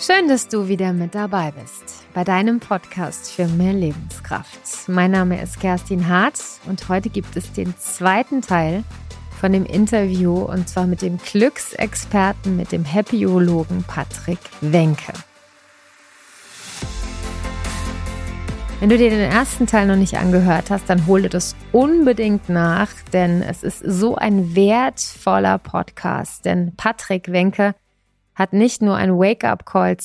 Schön, dass du wieder mit dabei bist bei deinem Podcast für mehr Lebenskraft. Mein Name ist Kerstin Hart und heute gibt es den zweiten Teil von dem Interview und zwar mit dem Glücksexperten, mit dem Happyologen Patrick Wenke. Wenn du dir den ersten Teil noch nicht angehört hast, dann hol dir das unbedingt nach, denn es ist so ein wertvoller Podcast. Denn Patrick Wenke hat nicht nur einen Wake-up-Call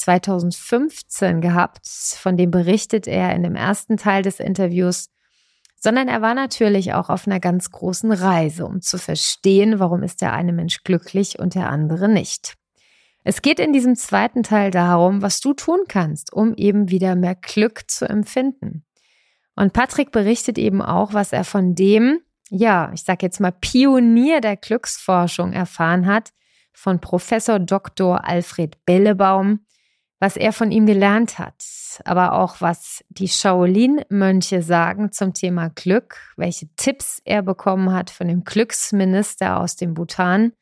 2015 gehabt, von dem berichtet er in dem ersten Teil des Interviews, sondern er war natürlich auch auf einer ganz großen Reise, um zu verstehen, warum ist der eine Mensch glücklich und der andere nicht. Es geht in diesem zweiten Teil darum, was du tun kannst, um eben wieder mehr Glück zu empfinden. Und Patrick berichtet eben auch, was er von dem, ich sage jetzt mal Pionier der Glücksforschung erfahren hat, von Professor Dr. Alfred Bellebaum, was er von ihm gelernt hat, aber auch was die Shaolin-Mönche sagen zum Thema Glück, welche Tipps er bekommen hat von dem Glücksminister aus dem Bhutan.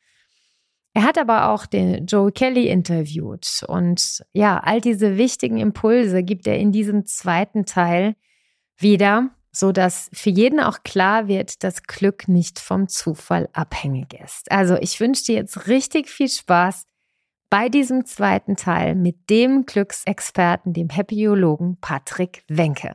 Er hat aber auch den Joe Kelly interviewt und all diese wichtigen Impulse gibt er in diesem zweiten Teil wieder, sodass für jeden auch klar wird, dass Glück nicht vom Zufall abhängig ist. Also ich wünsche dir jetzt richtig viel Spaß bei diesem zweiten Teil mit dem Glücksexperten, dem Happyologen Patrick Wenke.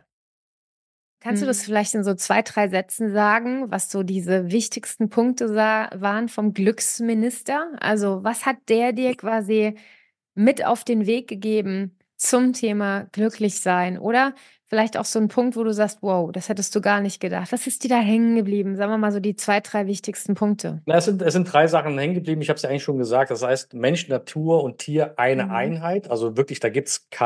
Kannst du das vielleicht in so 2, 3 Sätzen sagen, was so diese wichtigsten Punkte waren vom Glücksminister? Also was hat der dir quasi mit auf den Weg gegeben zum Thema Glücklichsein? Oder vielleicht auch so ein Punkt, wo du sagst, wow, das hättest du gar nicht gedacht. Was ist dir da hängen geblieben? Sagen wir mal so die 2, 3 wichtigsten Punkte. Es sind 3 Sachen hängen geblieben. Ich habe es ja eigentlich schon gesagt. Das heißt, Mensch, Natur und Tier eine Einheit. Also wirklich, da gibt es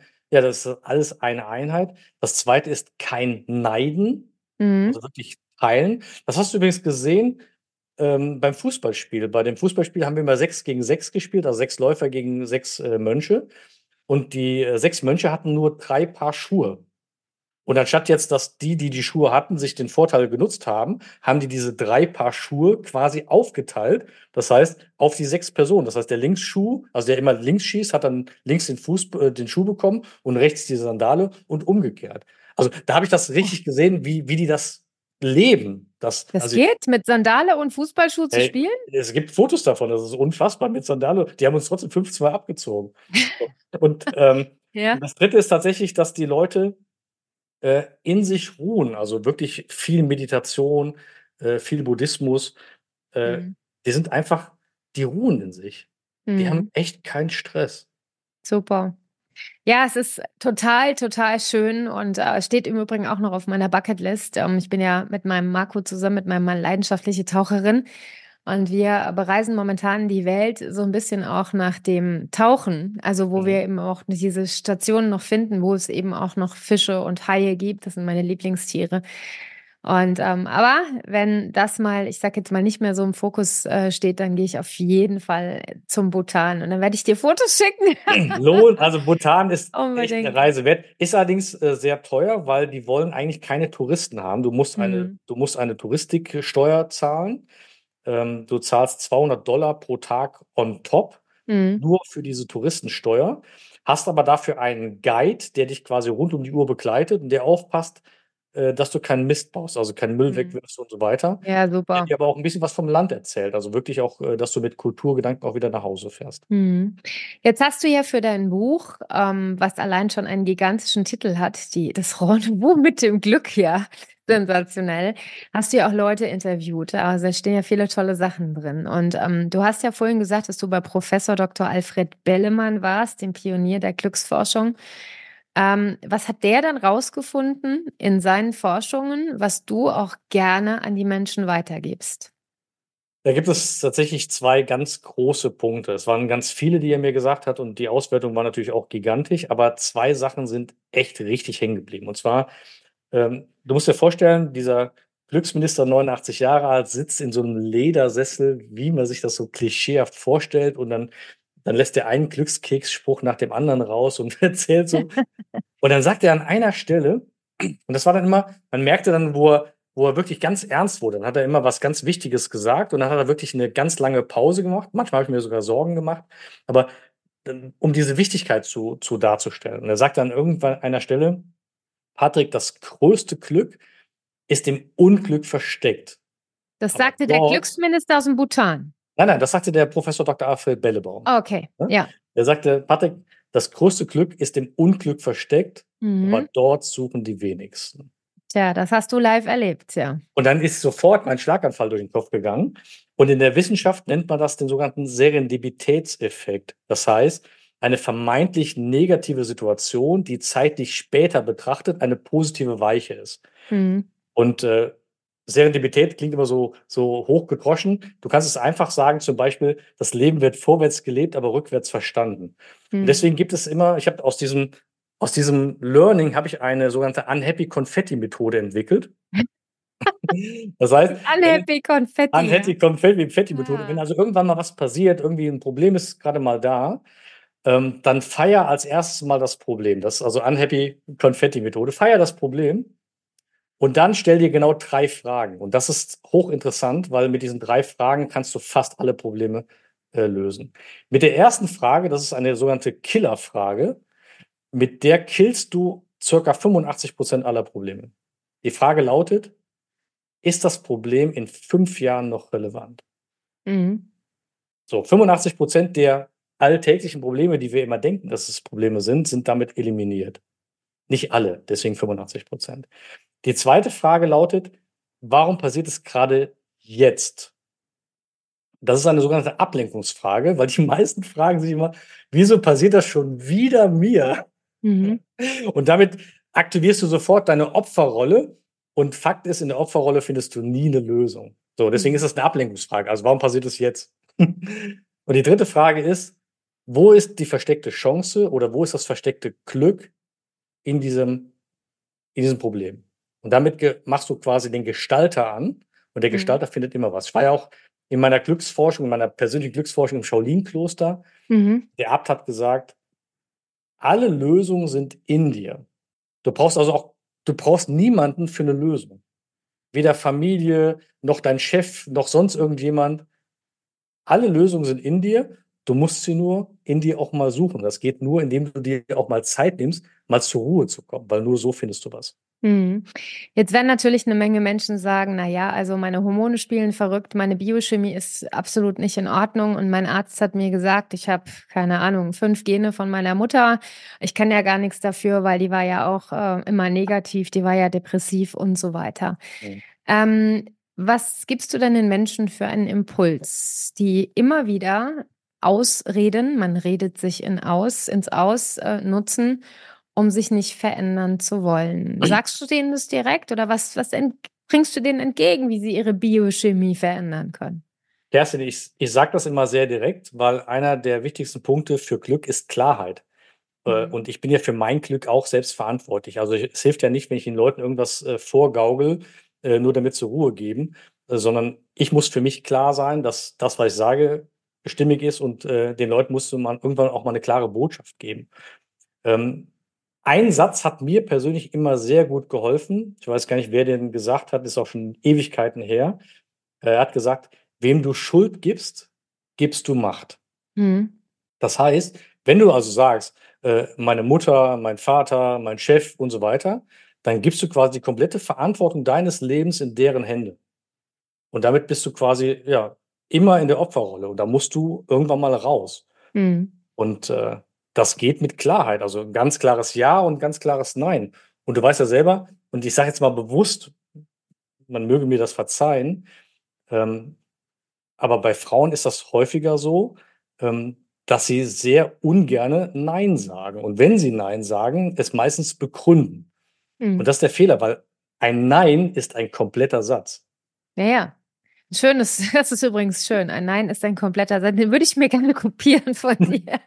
das ist alles eine Einheit. Das zweite ist kein Neiden, also wirklich teilen. Das hast du übrigens gesehen beim Fußballspiel. Bei dem Fußballspiel haben wir immer 6 gegen 6 gespielt, also 6 Läufer gegen 6 Mönche. Und die 6 Mönche hatten nur 3 Paar Schuhe. Und anstatt jetzt, dass die Schuhe hatten, sich den Vorteil genutzt haben, haben die diese 3 Paar Schuhe quasi aufgeteilt. Das heißt, auf die 6 Personen. Das heißt, der Linksschuh, also der immer links schießt, hat dann links den Schuh bekommen und rechts die Sandale und umgekehrt. Also da habe ich das richtig gesehen, wie die das leben. Das geht, mit Sandale und Fußballschuh zu spielen? Es gibt Fotos davon, das ist unfassbar mit Sandale. Die haben uns trotzdem 5-2 abgezogen. Und das Dritte ist tatsächlich, dass die Leute in sich ruhen, also wirklich viel Meditation, viel Buddhismus. Die sind einfach, die ruhen in sich. Die haben echt keinen Stress. Super. Ja, es ist total, total schön und steht im Übrigen auch noch auf meiner Bucketlist. Ich bin ja mit meinem Marco zusammen, mit meinem Mann leidenschaftliche Taucherin und wir bereisen momentan die Welt so ein bisschen auch nach dem Tauchen, also wo wir eben auch diese Stationen noch finden, wo es eben auch noch Fische und Haie gibt. Das sind meine Lieblingstiere. Und aber wenn das mal, ich sag jetzt mal, nicht mehr so im Fokus steht, dann gehe ich auf jeden Fall zum Bhutan und dann werde ich dir Fotos schicken. Also Bhutan ist echt eine Reise wert. Ist allerdings sehr teuer, weil die wollen eigentlich keine Touristen haben. Du musst eine Touristiksteuer zahlen. Du zahlst $200 pro Tag on top, nur für diese Touristensteuer. Hast aber dafür einen Guide, der dich quasi rund um die Uhr begleitet und der aufpasst, dass du keinen Mist baust, also keinen Müll wegwirfst und so weiter. Ja, super. Der dir aber auch ein bisschen was vom Land erzählt. Also wirklich auch, dass du mit Kulturgedanken auch wieder nach Hause fährst. Jetzt hast du ja für dein Buch, was allein schon einen gigantischen Titel hat, das Rendezvous mit dem Glück, sensationell, hast du ja auch Leute interviewt. Also da stehen ja viele tolle Sachen drin. Und du hast ja vorhin gesagt, dass du bei Professor Dr. Alfred Bellemann warst, dem Pionier der Glücksforschung. Was hat der dann rausgefunden in seinen Forschungen, was du auch gerne an die Menschen weitergibst? Da gibt es tatsächlich 2 ganz große Punkte. Es waren ganz viele, die er mir gesagt hat und die Auswertung war natürlich auch gigantisch, aber 2 Sachen sind echt richtig hängen geblieben. Und zwar, du musst dir vorstellen, dieser Glücksminister, 89 Jahre alt, sitzt in so einem Ledersessel, wie man sich das so klischeehaft vorstellt und dann lässt er einen Glückskeksspruch nach dem anderen raus und erzählt so. Und dann sagt er an einer Stelle, und das war dann immer, man merkte dann, wo er wirklich ganz ernst wurde. Dann hat er immer was ganz Wichtiges gesagt und dann hat er wirklich eine ganz lange Pause gemacht. Manchmal habe ich mir sogar Sorgen gemacht. Aber um diese Wichtigkeit zu darzustellen. Und er sagt an irgendwann einer Stelle: „Patrick, das größte Glück ist im Unglück versteckt. Das Aber sagte der dort“, Glücksminister aus dem Bhutan. nein, nein, das sagte der Professor Dr. Alfred Bellebaum, Okay, ne? ja. Er sagte: „Patrick, das größte Glück ist im Unglück versteckt, aber Mhm. dort suchen die wenigsten.“ Tja, das hast du live erlebt, ja. Und dann ist sofort mein Schlaganfall durch den Kopf gegangen. Und in der Wissenschaft nennt man das den sogenannten Serendipitätseffekt. Das heißt, eine vermeintlich negative Situation, die zeitlich später betrachtet eine positive Weiche ist. Mhm. Und, Serendipität klingt immer so hochgedroschen. Du kannst es einfach sagen, zum Beispiel: „Das Leben wird vorwärts gelebt, aber rückwärts verstanden.“ Und Mhm. deswegen gibt es immer, ich habe aus diesem Learning habe ich eine sogenannte Unhappy Confetti Methode entwickelt. Das heißt, wenn Unhappy Konfetti, ja. Unhappy Confetti Methode, wenn Ah. also irgendwann mal was passiert, irgendwie 'n Problem ist grade mal da, dann feier als erstes mal das Problem. Das ist also Unhappy Confetti Methode. Feier das Problem und dann stell dir genau 3 Fragen. Und das ist hochinteressant, weil mit diesen 3 Fragen kannst du fast alle Probleme, lösen. Mit der ersten Frage, das ist eine sogenannte Killerfrage, mit der killst du circa 85% aller Probleme. Die Frage lautet: „Ist das Problem in 5 Jahren noch relevant?“ Mhm. So, 85% der alltäglichen Probleme, die wir immer denken, dass es Probleme sind, sind damit eliminiert. Nicht alle, deswegen 85%. Die zweite Frage lautet: „Warum passiert es gerade jetzt?“ Das ist eine sogenannte Ablenkungsfrage, weil die meisten fragen sich immer: „Wieso passiert das schon wieder mir?“ Mhm. Und damit aktivierst du sofort deine Opferrolle und Fakt ist, in der Opferrolle findest du nie 'ne Lösung. So, deswegen ist Mhm. das 'ne Ablenkungsfrage. Also, warum passiert es jetzt? Und die dritte Frage ist: „Wo ist die versteckte Chance oder wo ist das versteckte Glück in diesem Problem?“ Und damit machst du quasi den Gestalter an und der Mhm. Gestalter findet immer was. Ich war ja auch in meiner Glücksforschung, in meiner persönlichen Glücksforschung im Shaolin-Kloster. Mhm. Der Abt hat gesagt: „Alle Lösungen sind in dir.“ Du brauchst niemanden für 'ne Lösung. Weder Familie, noch dein Chef, noch sonst irgendjemand. Alle Lösungen sind in dir. Du musst sie nur in dir auch mal suchen. Das geht nur, indem du dir auch mal Zeit nimmst, mal zur Ruhe zu kommen, weil nur so findest du was. Mhm. Jetzt werden natürlich 'ne Menge Menschen sagen: „Na ja, also meine Hormone spielen verrückt, meine Biochemie ist absolut nicht in Ordnung und mein Arzt hat mir gesagt, ich habe, keine Ahnung, 5 Gene von meiner Mutter. Ich kann ja gar nix dafür, weil die war ja auch, immer negativ, die war ja depressiv“ und so weiter. Mhm. Was gibst du denn den Menschen für einen Impuls, die immer wieder Ausreden, man redet sich ins Aus, nutzen, um sich nicht verändern zu wollen? Sagst du denen das direkt oder was bringst du denen entgegen, wie sie ihre Biochemie verändern können? Kerstin, ich sage das immer sehr direkt, weil einer der wichtigsten Punkte für Glück ist Klarheit. Mhm. Und ich bin ja für mein Glück auch selbst verantwortlich. Also, es hilft ja nicht, wenn ich den Leuten irgendwas, vorgaukele, nur damit sie Ruhe geben, sondern ich muss für mich klar sein, dass das, was ich sage, stimmig ist und, den Leuten musste man irgendwann auch mal 'ne klare Botschaft geben. Ähm, ein Satz hat mir persönlich immer sehr gut geholfen. Ich weiß gar nicht, wer den gesagt hat, ist auch schon Ewigkeiten her. Er hat gesagt: „Wem du Schuld gibst, gibst du Macht.“ Mhm. Das heißt, wenn du also sagst, meine Mutter, mein Vater, mein Chef und so weiter, dann gibst du quasi die komplette Verantwortung deines Lebens in deren Hände. Und damit bist du quasi, ja, immer in der Opferrolle und da musst du irgendwann mal raus. Mhm. Und, das geht mit Klarheit, also 'n ganz klares Ja und 'n ganz klares Nein. Und du weißt ja selber und ich sage jetzt mal bewusst, man möge mir das verzeihen, ähm, aber bei Frauen ist das häufiger so, dass sie sehr ungerne „Nein“ sagen. Und wenn sie „Nein“ sagen, es meistens begründen. Und Mhm. das ist der Fehler, weil ein „Nein“ ist ein kompletter Satz. Ja, ja. Schönes das ist übrigens schön. Ein Nein ist ein kompletter Satz. Den würde ich mir gerne kopieren von dir.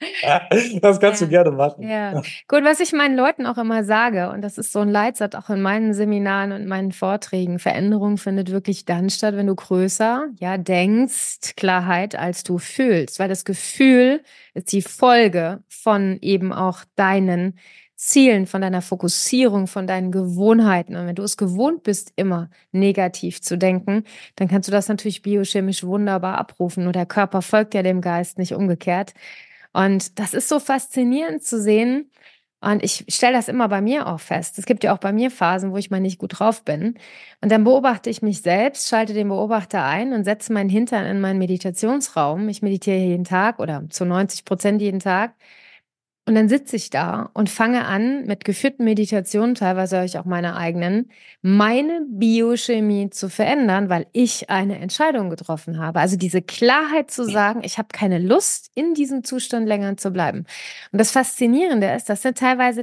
Das kannst du Ja, gerne machen. ja. Gut, was ich meinen Leuten auch immer sage, und das ist so 'n Leitsatz auch in meinen Seminaren und meinen Vorträgen: Veränderung findet wirklich dann statt, wenn du größer, ja, denkst, Klarheit, als du fühlst. Weil das Gefühl ist die Folge von eben auch deinen Zielen, von deiner Fokussierung, von deinen Gewohnheiten. Und wenn du es gewohnt bist, immer negativ zu denken, dann kannst du das natürlich biochemisch wunderbar abrufen. Nur der Körper folgt ja dem Geist, nicht umgekehrt. Und das ist so faszinierend zu sehen. Und ich stelle das immer bei mir auch fest. Es gibt ja auch bei mir Phasen, wo ich mal nicht gut drauf bin. Und dann beobachte ich mich selbst, schalte den Beobachter ein und setze meinen Hintern in meinen Meditationsraum. Ich meditiere jeden Tag oder zu 90% jeden Tag. Und dann sitze ich da und fange an, mit geführten Meditationen, teilweise höre ich auch meine eigenen, meine Biochemie zu verändern, weil ich eine Entscheidung getroffen habe. Also diese Klarheit zu sagen, ich habe keine Lust, in diesem Zustand länger zu bleiben. Und das Faszinierende ist, das sind teilweise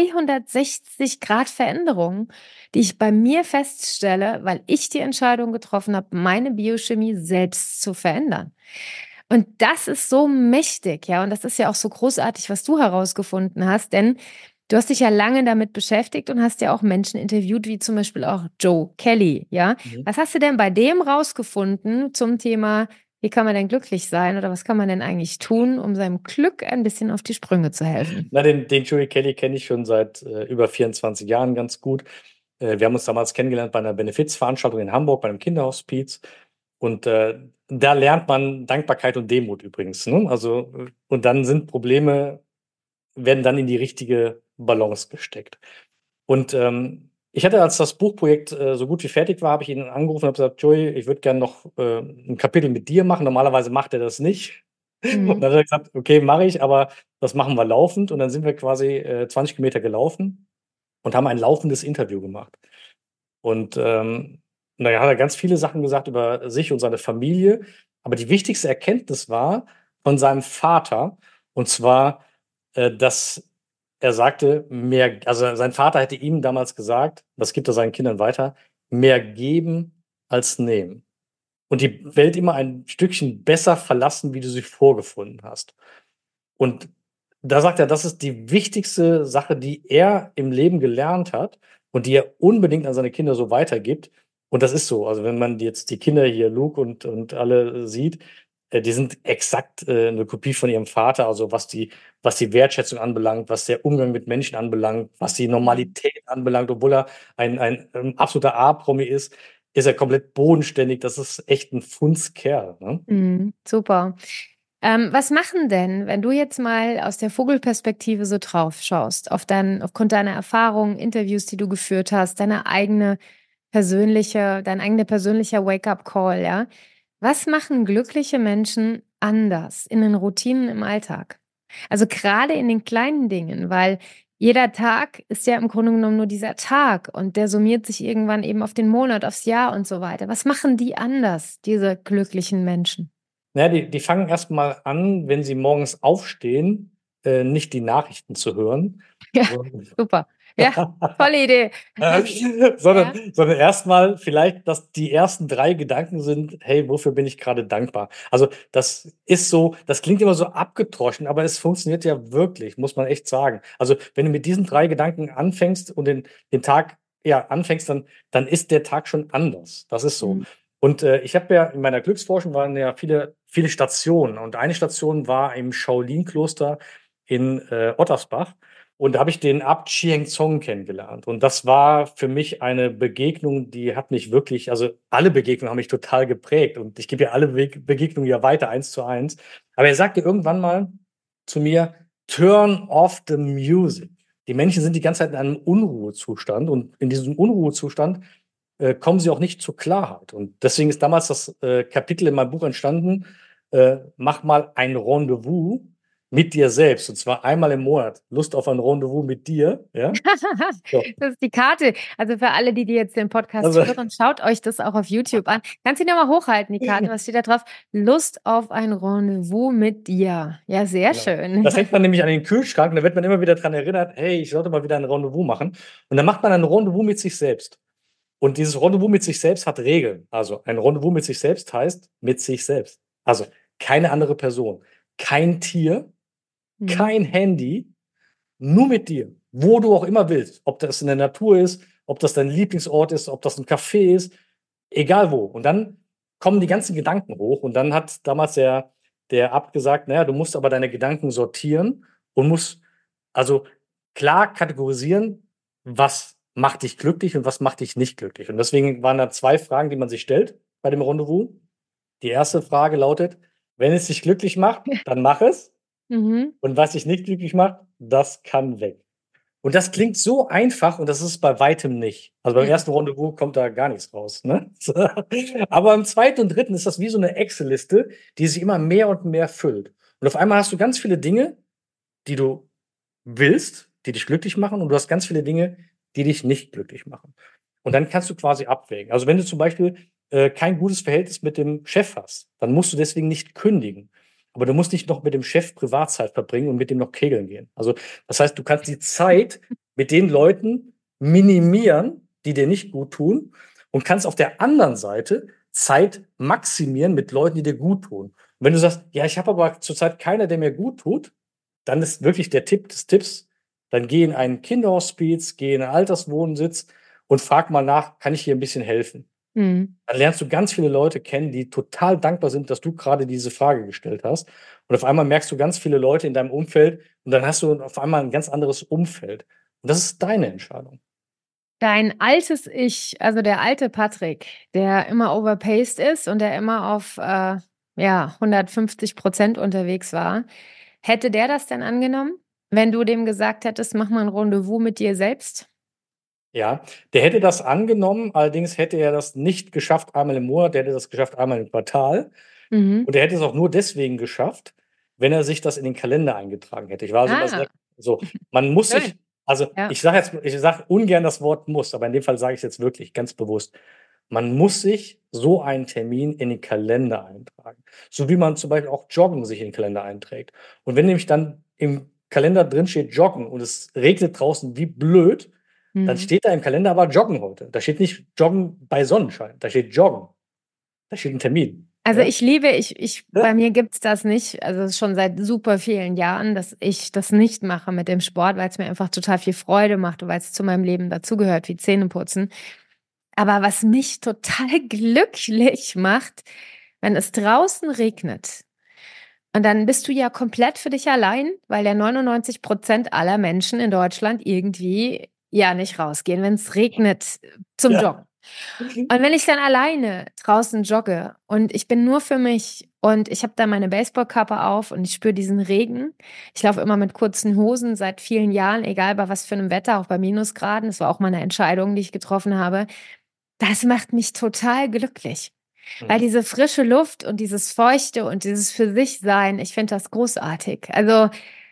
360 Grad Veränderungen, die ich bei mir feststelle, weil ich die Entscheidung getroffen habe, meine Biochemie selbst zu verändern. Und das ist so mächtig, ja. Und das ist ja auch so großartig, was du herausgefunden hast, denn du hast dich ja lange damit beschäftigt und hast ja auch Menschen interviewt, wie zum Beispiel auch Joe Kelly, ja. Mhm. Was hast du denn bei dem rausgefunden zum Thema, wie kann man denn glücklich sein oder was kann man denn eigentlich tun, um seinem Glück ein bisschen auf die Sprünge zu helfen? Na, den Joey Kelly kenne ich schon seit über 24 Jahren ganz gut. Wir haben uns damals kennengelernt bei einer Benefizveranstaltung in Hamburg, bei einem Kinderhospiz. Und da lernt man Dankbarkeit und Demut übrigens. Ne? Also, und dann sind Probleme, werden dann in die richtige Balance gesteckt. Und ich hatte, als das Buchprojekt so gut wie fertig war, habe ich ihn angerufen und habe gesagt, Joey, ich würde gerne noch ein Kapitel mit dir machen. Normalerweise macht er das nicht. Und Mhm. dann hat er gesagt, okay, mache ich, aber das machen wir laufend. Und dann sind wir quasi 20 Kilometer gelaufen und haben ein laufendes Interview gemacht. Und naja, hat er ganz viele Sachen gesagt über sich und seine Familie. Aber die wichtigste Erkenntnis war von seinem Vater. Und zwar, dass er sagte, mehr, also sein Vater hätte ihm damals gesagt, das gibt er seinen Kindern weiter, mehr geben als nehmen. Und die Welt immer ein Stückchen besser verlassen, wie du sie vorgefunden hast. Und da sagt er, das ist die wichtigste Sache, die er im Leben gelernt hat und die er unbedingt an seine Kinder so weitergibt. Und das ist so. Also wenn man jetzt die Kinder hier, Luke und alle sieht, die sind exakt 'ne Kopie von ihrem Vater, also was die Wertschätzung anbelangt, was der Umgang mit Menschen anbelangt, was die Mhm. Normalität anbelangt, obwohl er ein absoluter A-Promi ist er komplett bodenständig. Das ist echt ein Fundskerl, ne? Mhm. Super. Was machen denn, wenn du jetzt mal aus der Vogelperspektive so drauf schaust, aufgrund deiner Erfahrungen, Interviews, die du geführt hast, dein eigener persönlicher Wake-up-Call, ja? Was machen glückliche Menschen anders in den Routinen im Alltag? Also gerade in den kleinen Dingen, weil jeder Tag ist ja im Grunde genommen nur dieser Tag und der summiert sich irgendwann eben auf den Monat, aufs Jahr und so weiter. Was machen die anders, diese glücklichen Menschen? Na ja, die fangen erst mal an, wenn sie morgens aufstehen, nicht die Nachrichten zu hören, Ja, sondern super. Ja, tolle Idee. Ja. sondern erst mal vielleicht, dass die ersten 3 Gedanken sind: „Hey, wofür bin ich grade dankbar?“ Also, das ist so, das klingt immer so abgedroschen, aber es funktioniert ja wirklich, muss man echt sagen. Also, wenn du mit diesen 3 Gedanken anfängst und den Tag, ja, anfängst, dann ist der Tag schon anders. Das ist so. Mhm. Und ich habe ja in meiner Glücksforschung waren ja viele Stationen und eine Station war im Shaolin-Kloster in Ottersbach. Und da habe ich den Abt Chieng Zong kennengelernt. Und das war für mich eine Begegnung, die hat mich wirklich, also alle Begegnungen haben mich total geprägt. Und ich gebe ja alle Begegnungen ja weiter, eins zu eins. Aber er sagte irgendwann mal zu mir, turn off the music. Die Menschen sind die ganze Zeit in einem Unruhezustand. Und in diesem Unruhezustand kommen sie auch nicht zur Klarheit. Und deswegen ist damals das Kapitel in meinem Buch entstanden, mach mal ein Rendezvous mit dir selbst. Und zwar einmal im Monat. Lust auf ein Rendezvous mit dir. Ja? So. Das ist die Karte. Also für alle, die jetzt den Podcast Also, hören, schaut euch das auch auf YouTube an. Kannst du die noch mal hochhalten, die Karte? Was steht da drauf? Lust auf ein Rendezvous mit dir. Ja, sehr genau. schön. Das hängt man nämlich an den Kühlschrank und da wird man immer wieder dran erinnert, hey, ich sollte mal wieder ein Rendezvous machen. Und dann macht man ein Rendezvous mit sich selbst. Und dieses Rendezvous mit sich selbst hat Regeln. Also ein Rendezvous mit sich selbst heißt mit sich selbst. Also keine andere Person, kein Tier, Mhm. kein Handy, nur mit dir, wo du auch immer willst. Ob das in der Natur ist, ob das dein Lieblingsort ist, ob das ein Café ist, egal wo. Und dann kommen die ganzen Gedanken hoch und dann hat damals der Abt gesagt: „Na ja, du musst aber deine Gedanken sortieren und musst also klar kategorisieren, was macht dich glücklich und was macht dich nicht glücklich.“ Und deswegen waren da 2 Fragen, die man sich stellt bei dem Rendezvous. Die erste Frage lautet: „Wenn es dich glücklich macht, dann mach es.“ Mhm. Und was dich nicht glücklich macht, das kann weg. Und das klingt so einfach und das ist bei weitem nicht. Also beim ersten Rendezvous kommt da gar nichts raus, ne? Aber im zweiten und dritten ist das wie so eine Excel-Liste, die sich immer mehr und mehr füllt. Und auf einmal hast du ganz viele Dinge, die du willst, die dich glücklich machen und du hast ganz viele Dinge, die dich nicht glücklich machen. Und dann kannst du quasi abwägen. Also, wenn du zum Beispiel, kein gutes Verhältnis mit dem Chef hast, dann musst du deswegen nicht kündigen. Aber du musst nicht noch mit dem Chef Privatzeit verbringen und mit dem noch kegeln gehen. Also, das heißt, du kannst die Zeit mit den Leuten minimieren, die dir nicht gut tun und kannst auf der anderen Seite Zeit maximieren mit Leuten, die dir gut tun. Und wenn du sagst: „Ja, ich habe aber zurzeit keiner, der mir gut tut“, dann ist wirklich der Tipp des Tipps, dann geh in ein Kinderhospiz, geh in 'n Alterswohnsitz und frag mal nach: „Kann ich hier 'n bisschen helfen?“ Mhm. Dann lernst du ganz viele Leute kennen, die total dankbar sind, dass du grade diese Frage gestellt hast. Und auf einmal merkst du ganz viele Leute in deinem Umfeld und dann hast du auf einmal 'n ganz anderes Umfeld. Und das ist deine Entscheidung. Dein altes Ich, also der alte Patrick, der immer overpaced ist und der immer auf, ja, 150% unterwegs war, hätte der das denn angenommen, wenn du dem gesagt hättest: „Mach mal 'n Rendezvous mit dir selbst?“ Ja, der hätte das angenommen, allerdings hätte er das nicht geschafft einmal im Monat, der hätte das geschafft einmal im Quartal. Mhm. Und er hätte es auch nur deswegen geschafft, wenn er sich das in den Kalender eingetragen hätte. Ich war also immer Ah, sehr so, man muss schön. sich also, Ja. ich sage ungern das Wort muss, aber in dem Fall sage ich's jetzt wirklich ganz bewusst. Man muss sich so einen Termin in den Kalender eintragen, so wie man zum Beispiel auch Joggen sich in den Kalender einträgt. Und wenn nämlich dann im Kalender drin steht Joggen und es regnet draußen wie blöd, dann Mhm. steht da im Kalender aber Joggen heute. Da steht nicht Joggen bei Sonnenschein, da steht Joggen. Da steht 'n Termin, Also, ja? ich liebe ich bei mir gibt's das nicht, also, schon seit super vielen Jahren, dass ich das nicht mache mit dem Sport, weil's mir einfach total viel Freude macht und weil's zu meinem Leben dazugehört wie Zähneputzen. Aber was mich total glücklich macht, wenn es draußen regnet und dann bist du ja komplett für dich allein, weil ja 99% aller Menschen in Deutschland irgendwie ja nicht rausgehen, wenn's regnet, zum Ja. Joggen. Und wenn ich dann alleine draußen jogge und ich bin nur für mich und ich habe da meine Baseballkappe auf und ich spüre diesen Regen. Ich laufe immer mit kurzen Hosen seit vielen Jahren, egal bei was für 'nem Wetter, auch bei Minusgraden. Das war auch mal 'ne Entscheidung, die ich getroffen habe. Das macht mich total glücklich, weil Mhm. diese frische Luft und dieses Feuchte und dieses Für-sich-Sein, ich finde das großartig. Also,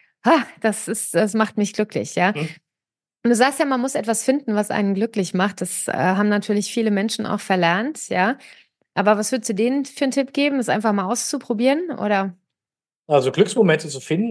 das macht mich glücklich, ja. Mhm. Und du sagst ja, man muss etwas finden, was einen glücklich macht. Das, haben natürlich viele Menschen auch verlernt, ja. Aber was würdest du denen für 'n Tipp geben, das einfach mal auszuprobieren, oder? Also, Glücksmomente zu finden,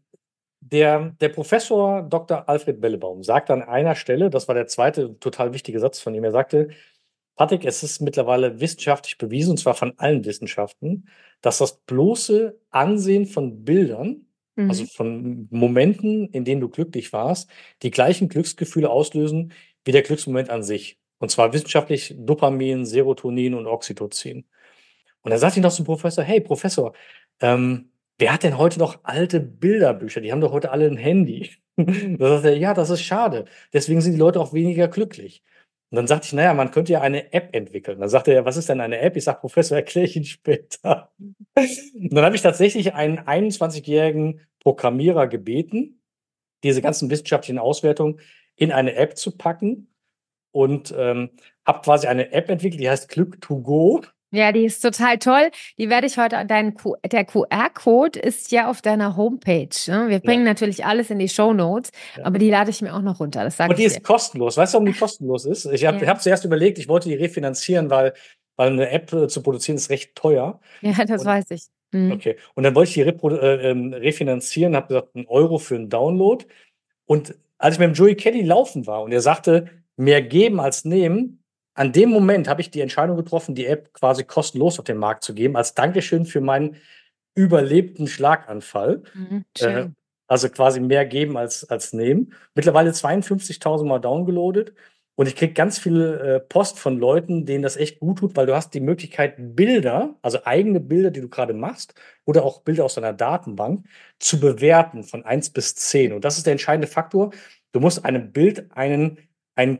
der Professor Dr. Alfred Bellebaum sagt an einer Stelle, das war der zweite total wichtige Satz von ihm, er sagte: „Patrick, es ist mittlerweile wissenschaftlich bewiesen, und zwar von allen Wissenschaften, dass das bloße Ansehen von Bildern, also Mhm. von Momenten, in denen du glücklich warst, die gleichen Glücksgefühle auslösen wie der Glücksmoment an sich. Und zwar wissenschaftlich Dopamin, Serotonin und Oxytocin.“ Und dann sagt ihm noch so 'n Professor: „Hey Professor, wer hat denn heute noch alte Bilderbücher? Die haben doch heute alle 'n Handy.“ Da sagt er: „Ja, das ist schade. Deswegen sind die Leute auch weniger glücklich.“ Und dann sagte ich: „Na ja, man könnte ja eine App entwickeln.“ Dann sagte er: „Was ist denn eine App?“ Ich sage: „Professor, erkläre ich Ihnen später.“ Und dann habe ich tatsächlich einen 21-jährigen Programmierer gebeten, diese ganzen wissenschaftlichen Auswertungen in eine App zu packen und, habe quasi eine App entwickelt, die heißt Glück to go. Ja, die ist total toll. Die werde ich heute an deinen Q der QR-Code ist ja auf deiner Homepage, ne? Wir Ja, bringen natürlich alles in die Shownotes, ja. aber die lade ich mir auch noch runter, das sage Und die ich dir. ist kostenlos. Weißt du, warum die kostenlos ist? Ich habe Ja. habe zuerst überlegt, ich wollte die refinanzieren, weil 'ne App, zu produzieren ist recht teuer. Ja, das Und weiß ich. Mhm. okay. Und dann wollte ich die refinanzieren, habe gesagt, 1 € für 'n Download. Und als ich mit dem Joey Caddy laufen war und er sagte: „Mehr geben als nehmen“, an dem Moment habe ich die Entscheidung getroffen, die App quasi kostenlos auf den Markt zu geben, als Dankeschön für meinen überlebten Schlaganfall. Mhm, Äh, schön. also quasi mehr geben als nehmen. Mittlerweile 52.000 Mal downgeloadet und ich kriege ganz viel, Post von Leuten, denen das echt gut tut, weil du hast die Möglichkeit, Bilder, also eigene Bilder, die du grade machst oder auch Bilder aus deiner Datenbank zu bewerten von 1 bis 10. Und das ist der entscheidende Faktor. Du musst einem Bild einen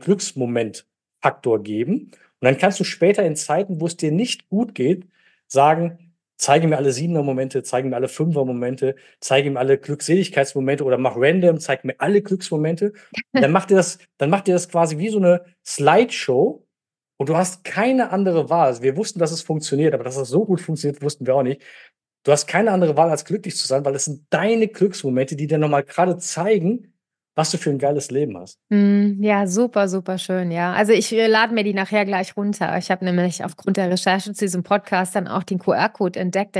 Glücksmoment-Faktor geben und dann kannst du später in Zeiten, wo es dir nicht gut geht, sagen: zeige mir alle 7er-Momente, zeige mir alle 5er-Momente, zeige mir alle Glückseligkeitsmomente oder mach random, zeig mir alle Glücksmomente. Und dann macht ihr das quasi wie so eine Slideshow und du hast keine andere Wahl. Also, wir wussten, dass es funktioniert, aber dass es so gut funktioniert, wussten wir auch nicht. Du hast keine andere Wahl, als glücklich zu sein, weil es sind deine Glücksmomente, die dir noch mal grade zeigen, was du für ein geiles Leben hast. Ja, super, super schön, ja. Also ich lade mir die nachher gleich runter. Ich habe nämlich aufgrund der Recherche zu diesem Podcast dann auch den QR-Code entdeckt.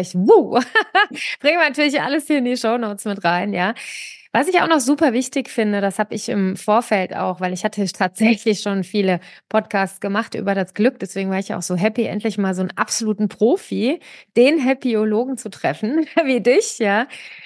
Bringen wir natürlich alles hier in die Shownotes mit rein, ja. Was ich auch noch super wichtig finde, das habe ich im Vorfeld auch, weil ich hatte tatsächlich schon viele Podcasts gemacht über das Glück. Deswegen war ich auch so happy, endlich mal so einen absoluten Profi, den Happyologen zu treffen, wie dich, ja.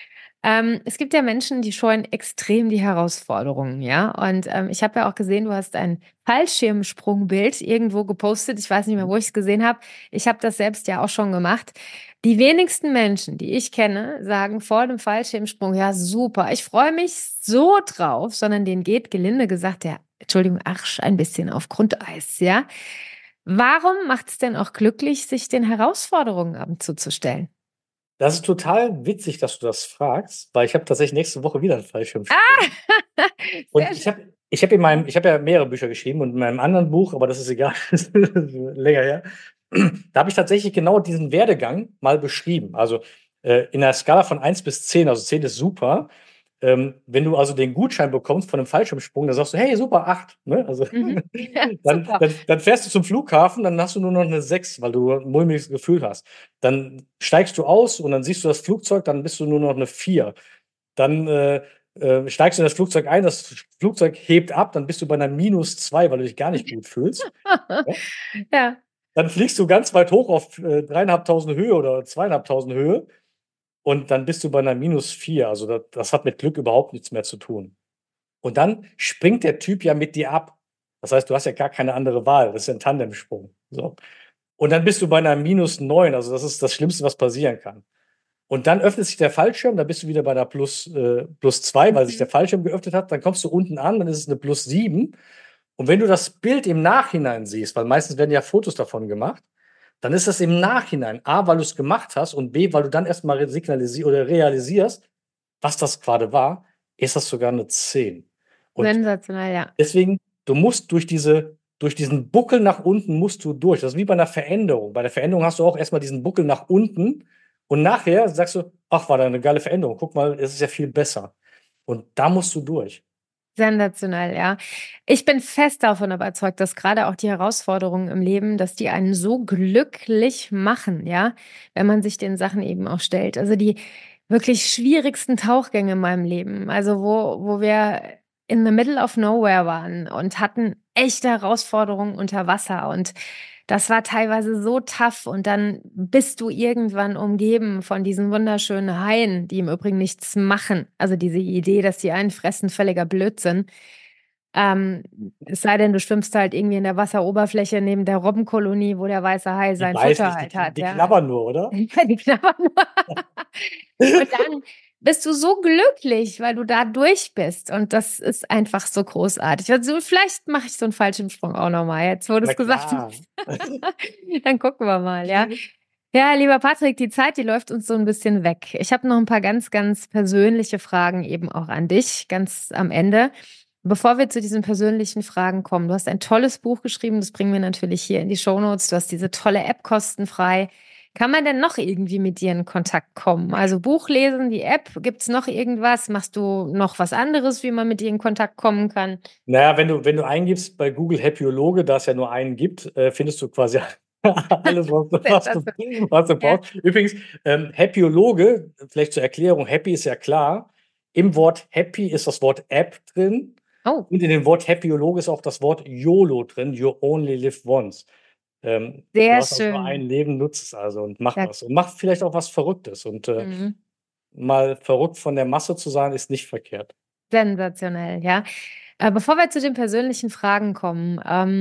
Es gibt ja Menschen, die scheuen extrem die Herausforderungen, ja. Und ich habe ja auch gesehen, du hast ein Fallschirmsprungbild irgendwo gepostet. Ich weiß nicht mehr, wo ich es gesehen habe. Ich habe das selbst ja auch schon gemacht. Die wenigsten Menschen, die ich kenne, sagen vor dem Fallschirmsprung, ja, super, ich freue mich so drauf, sondern denen geht, gelinde gesagt, der, Entschuldigung, Arsch ein bisschen auf Grundeis, ja. Warum macht es denn auch glücklich, sich den Herausforderungen ab und zuzustellen? Das ist total witzig, dass du das fragst, weil ich habe tatsächlich nächste Woche wieder 'n Fallschirmsprung. Ah, Und sehr schön. ich habe ja mehrere Bücher geschrieben und in meinem anderen Buch, aber das ist egal, das ist länger her, da habe ich tatsächlich genau diesen Werdegang mal beschrieben. Also, in 'ner Skala von 1 bis 10, also 10 ist super. Wenn du also den Gutschein bekommst von 'nem Fallschirmsprung, dann sagst du: „Hey, super, 8", ne? Also, Mhm. Ja, dann super. dann dann fährst du zum Flughafen, dann hast du nur noch 'ne 6, weil du 'n mulmiges Gefühl hast. Dann steigst du aus und dann siehst du das Flugzeug, dann bist du nur noch 'ne 4. Dann, steigst du in das Flugzeug ein, das Flugzeug hebt ab, dann bist du bei 'ner -2, weil du dich gar nicht gut fühlst, ja? Ja, Dann fliegst du ganz weit hoch auf, 3.500 Höhe oder 2.500 Höhe und dann bist du bei 'ner -4. Also, das hat mit Glück überhaupt nichts mehr zu tun. Und dann springt der Typ ja mit dir ab. Das heißt, du hast ja gar keine andere Wahl. Das ist ja 'n Tandemsprung, so. Und dann bist du bei 'ner -9, also das ist das Schlimmste, was passieren kann. Und dann öffnet sich der Fallschirm, dann bist du wieder bei 'ner +2, weil sich der mhm. Fallschirm geöffnet hat. Dann kommst du unten an, dann ist es 'ne +7. Und wenn du das Bild im Nachhinein siehst, weil meistens werden ja Fotos davon gemacht, dann ist das im Nachhinein A, weil du's gemacht hast und B, weil du dann erst mal realisierst, was das grade war, ist das sogar 'ne 10. Und Sensationell, ja. deswegen, du musst durch diesen Buckel nach unten musst du durch. Das ist wie bei 'ner Veränderung. Bei der Veränderung hast du auch erst mal diesen Buckel nach unten und nachher sagst du: „Ach, war da 'ne geile Veränderung. Guck mal, es ist ja viel besser." Und da musst du durch. Sensationell, ja. Ich bin fest davon überzeugt, dass gerade auch die Herausforderungen im Leben, dass die einen so glücklich machen, ja, wenn man sich den Sachen eben auch stellt. Also, die wirklich schwierigsten Tauchgänge in meinem Leben, also, wo wir in the middle of nowhere waren und hatten echte Herausforderungen unter Wasser und das war teilweise so tough und dann bist du irgendwann umgeben von diesen wunderschönen Haien, die im Übrigen nichts machen. Also, diese Idee, dass die einen fressen, völliger Blödsinn. Ähm, es sei denn, du schwimmst halt irgendwie in der Wasseroberfläche neben der Robbenkolonie, wo der weiße Hai Die sein beißen Futter nicht, halt hat, die ja. knabbern nur, oder? Ja, die knabbern nur. Und dann bist du so glücklich, weil du da durch bist und das ist einfach so großartig. Also, vielleicht mache ich so 'n Fallschirmsprung auch noch mal, jetzt wo Na du's gesagt hast. klar. Dann gucken wir mal, ja. Ja, lieber Patrick, die Zeit, die läuft uns so 'n bisschen weg. Ich habe noch 'n paar ganz, ganz persönliche Fragen eben auch an dich, ganz am Ende. Bevor wir zu diesen persönlichen Fragen kommen, du hast ein tolles Buch geschrieben, das bringen wir natürlich hier in die Shownotes. Du hast diese tolle App kostenfrei. Kann man denn noch irgendwie mit dir in Kontakt kommen? Also Buch lesen, die App, gibt's noch irgendwas? Machst du noch was anderes, wie man mit dir in Kontakt kommen kann? Na ja, wenn du eingibst bei Google Happyologe, da es ja nur einen gibt, findest du quasi alles, Sensationell. was du Ja. brauchst. Übrigens, Happyologe, vielleicht zur Erklärung, Happy ist ja klar. Im Wort Happy ist das Wort App drin Oh, und in dem Wort Happyologe ist auch das Wort YOLO drin, You Only Live Once. Du sehr hast also nur ein schön. Leben, nutz es also und mach Ja, was. Und mach vielleicht auch was Verrücktes und, mhm. mal verrückt von der Masse zu sein, ist nicht verkehrt. Sensationell, ja. Bevor wir zu den persönlichen Fragen kommen,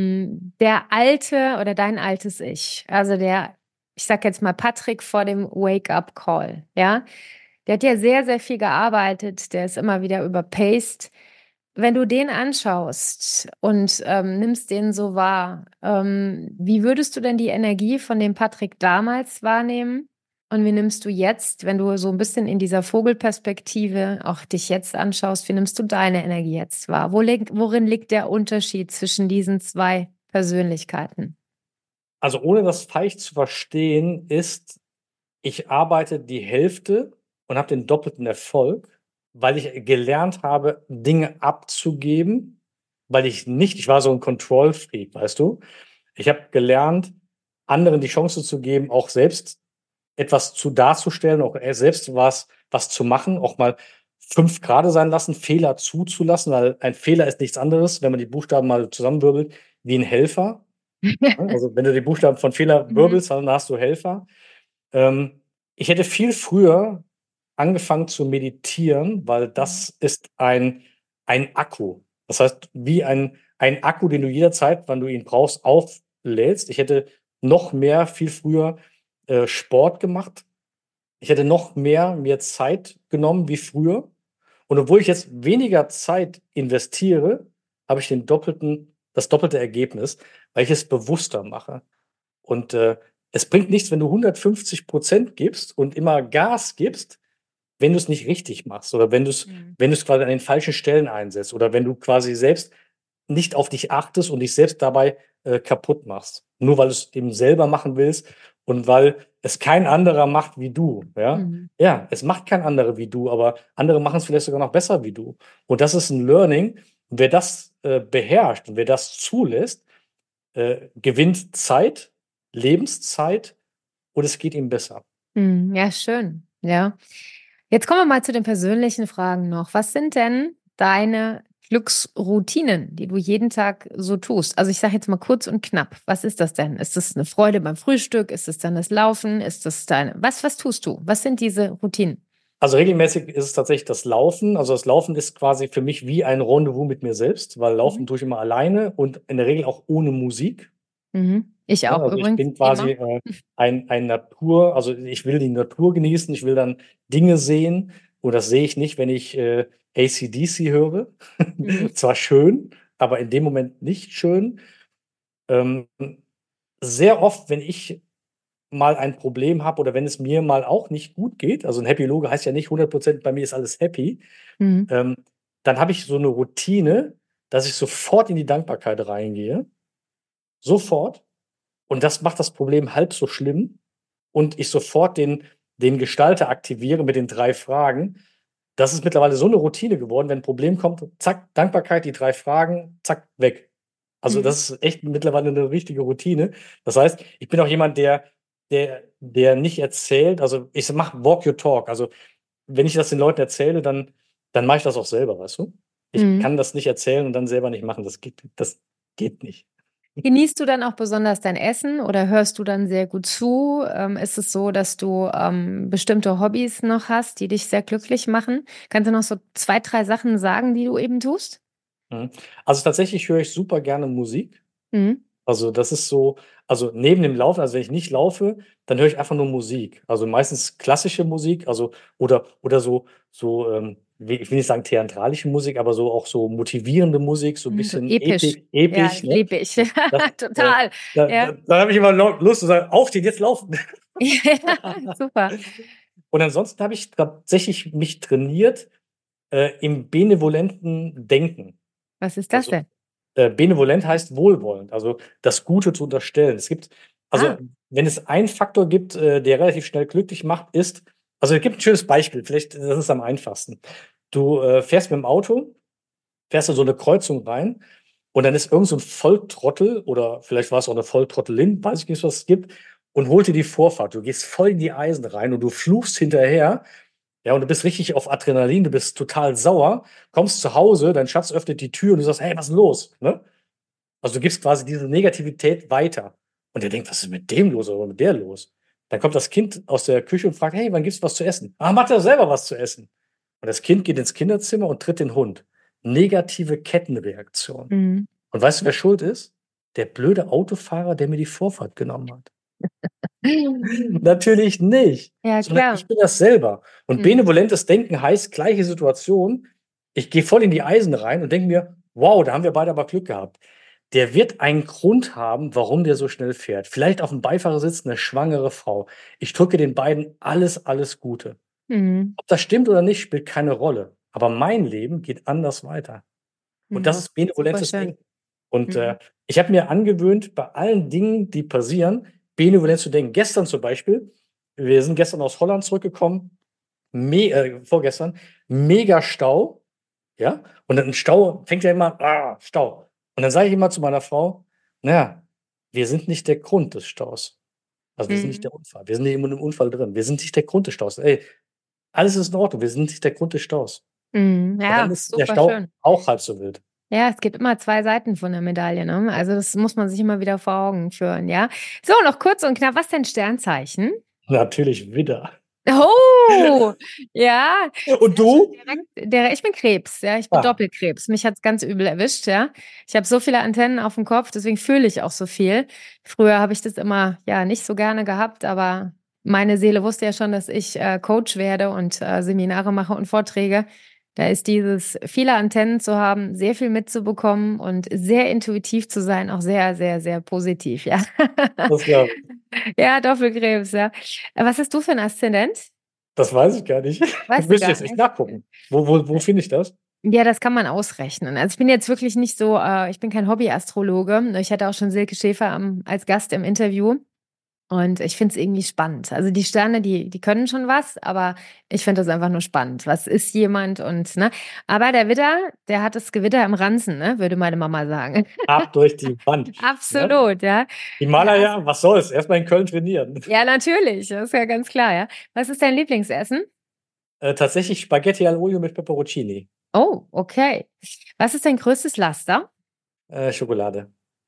der alte oder dein altes Ich, also der, ich sage jetzt mal Patrick vor dem Wake-up-Call, ja? Der hat ja sehr, sehr viel gearbeitet, der ist immer wieder überpaced. Wenn du den anschaust und, nimmst den so wahr, wie würdest du denn die Energie von dem Patrick damals wahrnehmen? Und wie nimmst du jetzt, wenn du so ein bisschen in dieser Vogelperspektive auch dich jetzt anschaust, wie nimmst du deine Energie jetzt wahr? Worin liegt der Unterschied zwischen diesen 2 Persönlichkeiten? Also, ohne das falsch zu verstehen, ist, ich arbeite die Hälfte und habe den doppelten Erfolg, weil ich gelernt habe, Dinge abzugeben, weil ich war so 'n Control Freak, weißt du? Ich habe gelernt, anderen die Chance zu geben, auch selbst etwas zu darzustellen, auch, selbst was zu machen, auch mal 5 grade sein lassen, Fehler zuzulassen, weil ein Fehler ist nichts anderes, wenn man die Buchstaben mal zusammenwirbelt, wie 'n Helfer, ne? Also, wenn du die Buchstaben von Fehler Mhm. wirbelst, dann hast du Helfer. Ähm, Ich hätte viel früher angefangen zu meditieren, weil Mhm. das ist ein Akku. Das heißt, wie ein Akku, den du jederzeit, wann du ihn brauchst, auflädst. Ich hätte noch mehr viel früher, Sport gemacht. Ich hätte noch mehr mir Zeit genommen wie früher. Und obwohl ich jetzt weniger Zeit investiere, habe ich das doppelte Ergebnis, weil ich es bewusster mache. Und, es bringt nichts, wenn du 150 gibst und immer Gas gibst, wenn du es nicht richtig machst oder Mhm. wenn du's quasi an den falschen Stellen einsetzt oder wenn du quasi selbst nicht auf dich achtest und dich selbst dabei, kaputt machst. Nur weil du's eben selber machen willst und weil es kein anderer macht wie du, ja? Mhm. Ja, es macht kein anderer wie du, aber andere machen es vielleicht sogar noch besser wie du. Und das ist 'n Learning. Und wer das, beherrscht und wer das zulässt, gewinnt Zeit, Lebenszeit und es geht ihm besser. Mhm. Ja, schön. Ja. Jetzt kommen wir mal zu den persönlichen Fragen noch. Was sind denn deine Glücksroutinen, die du jeden Tag so tust? Also, ich sage jetzt mal kurz und knapp. Was ist das denn? Ist das eine Freude beim Frühstück? Ist es dann das Laufen? Ist das deine was tust du? Was sind diese Routinen? Also, regelmäßig ist es tatsächlich das Laufen. Also, das Laufen ist quasi für mich wie ein Rendezvous mit mir selbst, weil Mhm. Laufen tue ich immer alleine und in der Regel auch ohne Musik, Mhm. Ich ne? auch Also, ich übrigens, bin quasi, immer. ein Natur also, ich will die Natur genießen, ich will dann Dinge sehen und das sehe ich nicht, wenn ich, AC/DC höre. Mhm. Zwar schön, aber in dem Moment nicht schön. Ähm, Sehr oft, wenn ich mal ein Problem habe oder wenn es mir mal auch nicht gut geht, also 'n Happy Logo heißt ja nicht 100% bei mir ist alles happy, Mhm. ähm, dann habe ich so 'ne Routine, dass ich sofort in die Dankbarkeit reingehe, sofort. Und das macht das Problem halb so schlimm und ich sofort den Gestalter aktiviere mit den 3 Fragen. Das ist mittlerweile so 'ne Routine geworden, wenn 'n Problem kommt, zack, Dankbarkeit, die 3 Fragen, zack, weg. Also, Mhm. das ist echt mittlerweile 'ne richtige Routine. Das heißt, ich bin auch jemand, der nicht erzählt, also, ich mache Walk your talk. Also, wenn ich das den Leuten erzähle, dann mache ich das auch selber, weißt du? Ich Mhm. kann das nicht erzählen und dann selber nicht machen. Das geht nicht. Genießt du dann auch besonders dein Essen oder hörst du dann sehr gut zu? Ist es so, dass du, bestimmte Hobbys noch hast, die dich sehr glücklich machen? Kannst du noch so 2, 3 Sachen sagen, die du eben tust? Mhm. Also, tatsächlich höre ich super gerne Musik. Mhm. Also, das ist so, also, neben dem Laufen, also, wenn ich nicht laufe, dann höre ich einfach nur Musik. Also, meistens klassische Musik, also oder so, wie ich will nicht sagen theatralische Musik, aber so auch so motivierende Musik, so 'n Mhm, so bisschen episch. Ja, episch, ne? liebe ich. Das, äh, Total. Ja. da habe ich immer Lust zu sagen: „Aufstehen, jetzt laufen!“ Ja, super. Und ansonsten habe ich tatsächlich mich trainiert, im benevolenten Denken. Was ist das Also, denn? benevolent heißt wohlwollend, also das Gute zu unterstellen. Also, Ah. wenn es einen Faktor gibt, der relativ schnell glücklich macht, ist, also, es gibt 'n schönes Beispiel, vielleicht das ist am einfachsten. Du, fährst mit'm Auto, fährst in so 'ne Kreuzung rein und dann ist irgend so 'n Volltrottel oder vielleicht war's auch 'ne Volltrottelin, weiß ich nicht, was es gibt, und holt dir die Vorfahrt. Du gehst voll in die Eisen rein und du fluchst hinterher, ja, und du bist richtig auf Adrenalin, du bist total sauer, kommst zu Hause, dein Schatz öffnet die Tür und du sagst: „Hey, was ist 'n los?“, ne? Also, du gibst quasi diese Negativität weiter. Und der denkt: „Was ist mit dem los oder mit der los?“ Dann kommt das Kind aus der Küche und fragt: „Hey, wann gibt's was zu essen?“ „Ah, mach dir doch selber was zu essen.“ Und das Kind geht ins Kinderzimmer und tritt den Hund. Negative Kettenreaktion. Mhm. Und weißt du, wer schuld ist? Der blöde Autofahrer, der mir die Vorfahrt genommen hat. Natürlich nicht, Ja, sondern klar. ich bin das selber. Und Mhm. benevolentes Denken heißt, gleiche Situation, ich gehe voll in die Eisen rein und denke mir: „Wow, da haben wir beide aber Glück gehabt.“ der wird einen Grund haben, warum der so schnell fährt. Vielleicht auf dem Beifahrersitz eine schwangere Frau. Ich drücke den beiden alles, alles Gute. Mhm. Ob das stimmt oder nicht, spielt keine Rolle. Aber mein Leben geht anders weiter. Und das Mhm. ist Super benevolentes schön. Denken. Und Mhm. ich habe mir angewöhnt, bei allen Dingen, die passieren, benevolent zu denken. Gestern zum Beispiel, wir sind gestern aus Holland zurückgekommen, vorgestern, mega Stau, ja, und dann Stau fängt ja immer, Stau. Und dann sage ich immer zu meiner Frau, naja, wir sind nicht der Grund des Staus. Also wir sind nicht Mhm. der Unfall. Wir sind nicht im Unfall drin. Wir sind nicht der Grund des Staus. Ey, alles ist in Ordnung. Wir sind nicht der Grund des Staus. Mhm. Und dann Ja, ist der super Stau schön. auch halb so wild. Ja, es gibt immer 2 Seiten von der Medaille, ne? Also, das muss man sich immer wieder vor Augen führen, ja? So, noch kurz und knapp, was ist dein Sternzeichen? Natürlich Widder. Oh, ja, Und sehr schön. du? Ich bin Krebs, ja, ich bin Ah, Doppelkrebs. Mich hat's ganz übel erwischt, ja. Ich habe so viele Antennen auf dem Kopf, deswegen fühle ich auch so viel. Früher habe ich das immer, ja, nicht so gerne gehabt, aber meine Seele wusste ja schon, dass ich, Coach werde und, Seminare mache und Vorträge. Da ist dieses viele Antennen zu haben, sehr viel mitzubekommen und sehr intuitiv zu sein, auch sehr, sehr, sehr positiv, ja. das glaube ich. Ja, Doppelkrebs, ja. Was hast du für 'n Aszendent? Das weiß ich gar nicht. Weißt du Müsste ich gar jetzt echt nicht? nachgucken. Wo finde ich das? Ja, das kann man ausrechnen. Also, ich bin jetzt wirklich nicht so ich bin kein Hobbyastrologe. Ich hatte auch schon Silke Schäfer als Gast im Interview und ich finde es irgendwie spannend. Also, die Sterne, die können schon was, aber ich finde das einfach nur spannend. Was ist jemand und ne? Aber der Widder, der hat das Gewitter im Ranzen, ne, würde meine Mama sagen. Ab durch die Wand, ne? Absolut, ja. Ja, Himalaya, was soll's? Erst mal in Köln trainieren. ja, natürlich, das ist ja ganz klar, ja. Was ist dein Lieblingsessen? Tatsächlich Spaghetti al Olio mit Peperoncini, Oh, okay. Was ist dein größtes Laster? Schokolade.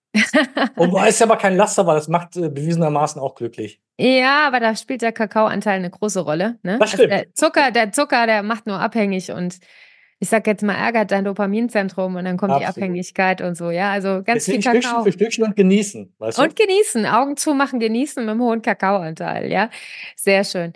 Wobei es ja aber kein Laster war, das macht, bewiesenermaßen auch glücklich. Ja, aber da spielt der Kakaoanteil 'ne große Rolle, ne? Das Also, stimmt, Der Zucker, der macht nur abhängig und ich sage jetzt mal, ärgert dein Dopaminzentrum und dann kommt die absolut. Abhängigkeit und so, ja? Also, ganz viel Deswegen Stückchen Kakao. für Stückchen und genießen, weißt Und du? genießen, Augen zumachen, genießen mit'm hohen Kakaoanteil, ja? Sehr schön.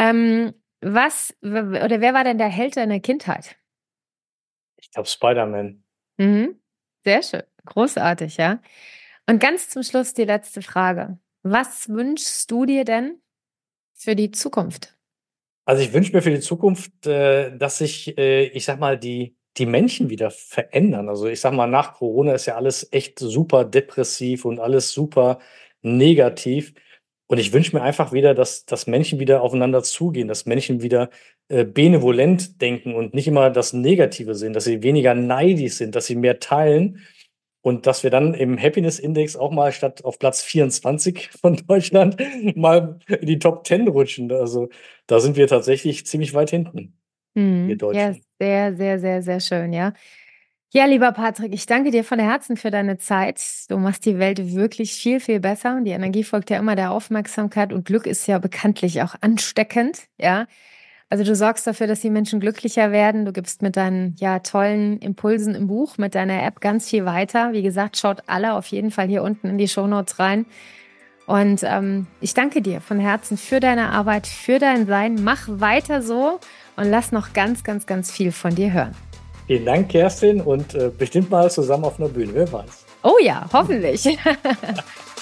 Was w oder wer war denn der Held deiner Kindheit? Ich glaube Spider-Man. Mhm. Sehr schön, großartig, ja? Und ganz zum Schluss die letzte Frage. Was wünschst du dir denn für die Zukunft? Also, ich wünsche mir für die Zukunft, dass sich, ich sage mal, die Menschen wieder verändern. Also, ich sage mal, nach Corona ist ja alles echt super depressiv und alles super negativ. Und ich wünsche mir einfach wieder, dass Menschen wieder aufeinander zugehen, dass Menschen wieder, benevolent denken und nicht immer das Negative sehen, dass sie weniger neidisch sind, dass sie mehr teilen und dass wir dann im Happiness Index auch mal statt auf Platz 24 von Deutschland mal in die Top 10 rutschen. Also, da sind wir tatsächlich ziemlich weit hinten, wir Mhm. Ja, Deutschen. sehr, sehr, sehr, sehr schön, ja. Ja, lieber Patrick, ich danke dir von Herzen für deine Zeit. Du machst die Welt wirklich viel, viel besser. Die Energie folgt ja immer der Aufmerksamkeit und Glück ist ja bekanntlich auch ansteckend, ja. Also du sorgst dafür, dass die Menschen glücklicher werden. Du gibst mit deinen ja tollen Impulsen im Buch, mit deiner App ganz viel weiter. Wie gesagt, schaut alle auf jeden Fall hier unten in die Shownotes rein. Und ich danke dir von Herzen für deine Arbeit, für dein Sein. Mach weiter so und lass noch ganz, ganz, ganz viel von dir hören. Vielen Dank, Kerstin, und, bestimmt mal zusammen auf einer Bühne, wer weiß. Oh ja, hoffentlich.